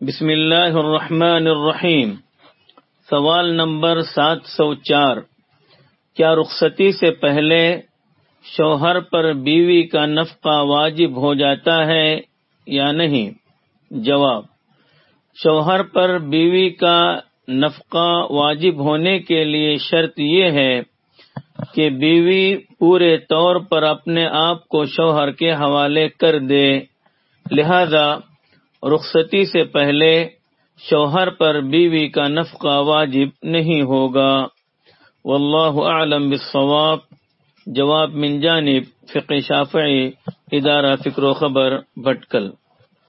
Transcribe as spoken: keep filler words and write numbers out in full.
बिस्मिल्लाहिर्रहमानिर्रहीम। सवाल नंबर सात सौ चार। क्या रुखसती से पहले शौहर पर बीवी का नफका वाजिब हो जाता है या नहीं? जवाब, शौहर पर बीवी का नफका वाजिब होने के लिए शर्त ये है कि बीवी पूरे तौर पर अपने आप को शौहर के हवाले कर दे। लिहाजा रुखसती से पहले शौहर पर बीवी का नफका वाजिब नहीं होगा। वल्लाहु आलम बिस्सवाब। जवाब मिन जानिब फ़िक़्ह शाफ़िई, इदारा फ़िक्र व ख़बर, भटकल।